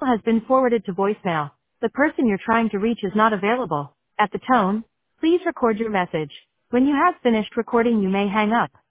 has been forwarded to voicemail. The person you're trying to reach is not available. At the tone, please record your message. When you have finished recording, you may hang up.